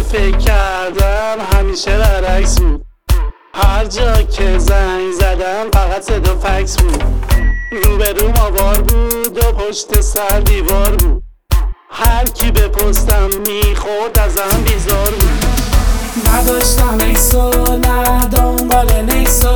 فکر کردم همیشه برعکس بود. هر جا که زنگ زدم فقط صدا فکس بود. روبروم آوار بود و پشت سر دیوار بود. هر کی به پستم میخورد ازم بیزار بود. نداشتم اکسو نه دنبال نکسو،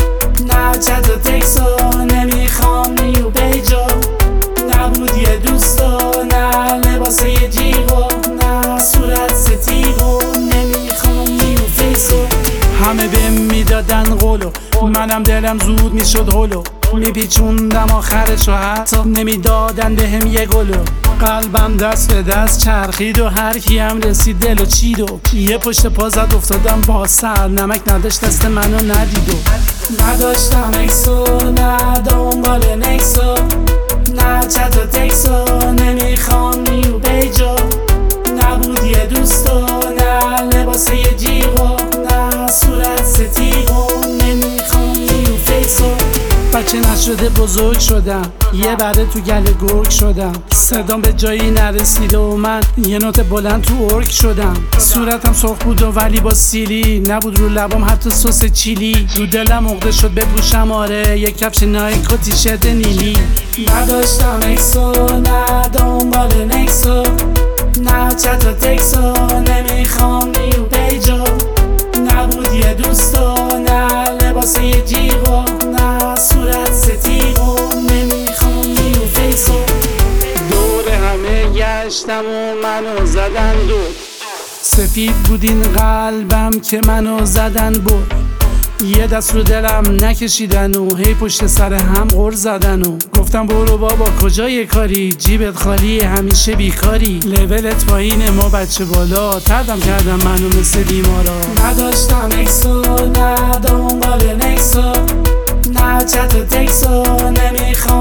نه چت و تکسو، نمیخوام نیو بیجو. نبود یه دوستو نه لباس یه جیغو، نه صورت ستیغو، نمیخوام نیو فیسو. همه بهم میدادن قولو، منم دلم زود میشد هلو. میپیچوندم آخرشو حتی نمیدادن بهم یه گلو. قلبم دست به دست چرخید و هر کیم رسید دلو چید و یه پشت پا زد افتادم با سر. نمک نداشت دست منو ندید و نداشتم اکسو نه دنبال نکسو، نه چت و تکسو، نمیخوام نیو بیجو. نبود یه دوستو نه لباس یه جیغو، نه صورت ستیغو، نمیخوام نیو فیسو. بچه نشده بزرگ شدم، یه بره تو گله گرگ شدم. صدام به جایی نرسیده و من یه نوت بلند تو ارگ شدم. صورتم سرخ بود و ولی با سیلی، نبود رو لبام حتی سس چیلی. رو دلم عقده شد بپوشم آره یک کفش نایک و تیشرت نیلی. نداشتم اکسو نه دنبال نکسو، نه چت و تکسو، نمیخوام نیو بیجو. نبود یه دوستو نه لباس یه جیغو، نه صورت ستیغو، نمیخوام نیو فیسو. دور همه گشتم و منو زدن دور. سفید بود این قلبم که منو زدن بود. یه دست رو دلم نکشیدن و هی پشت سر هم غر زدن و گفتم برو بابا کجای کاری، جیبت خالی همیشه بیکاری. لولت پایین ما بچه بالا، تردم کردم منو مثل بیمارا. نداشتم اکسو نه دنبال نکسو، نه چت و تکسو، نمیخوام